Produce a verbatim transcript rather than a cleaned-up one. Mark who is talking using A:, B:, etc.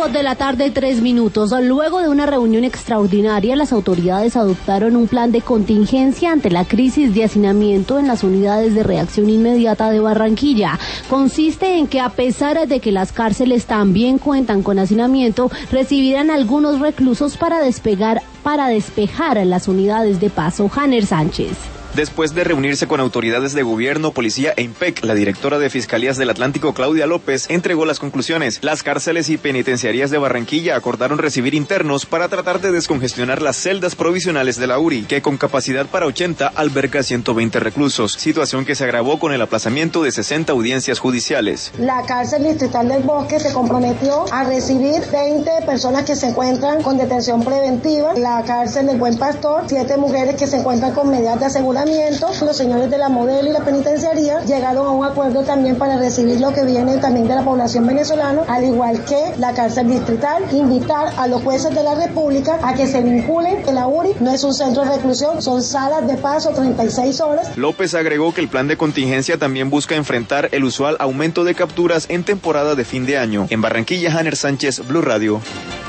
A: Cinco de la tarde, tres minutos. Luego de una reunión extraordinaria, las autoridades adoptaron un plan de contingencia ante la crisis de hacinamiento en las unidades de reacción inmediata de Barranquilla. Consiste en que, a pesar de que las cárceles también cuentan con hacinamiento, recibirán algunos reclusos para despegar, para despejar las unidades de paso. Janer Sánchez.
B: Después de reunirse con autoridades de gobierno, policía e IMPEC, la directora de Fiscalías del Atlántico, Claudia López, entregó las conclusiones. Las cárceles y penitenciarías de Barranquilla acordaron recibir internos para tratar de descongestionar las celdas provisionales de la U R I, que con capacidad para ochenta alberga ciento veinte reclusos, situación que se agravó con el aplazamiento de sesenta audiencias judiciales.
C: La cárcel distrital del Bosque se comprometió a recibir veinte personas que se encuentran con detención preventiva. La cárcel del Buen Pastor, siete mujeres que se encuentran con medidas de aseguramiento. Los señores de la Modelo y la penitenciaría llegaron a un acuerdo también para recibir lo que viene también de la población venezolana, al igual que la cárcel distrital. Invitar a los jueces de la República a que se vinculen, que la U R I no es un centro de reclusión, son salas de paso treinta y seis horas.
B: López agregó que el plan de contingencia también busca enfrentar el usual aumento de capturas en temporada de fin de año. En Barranquilla, Janer Sánchez, Blue Radio.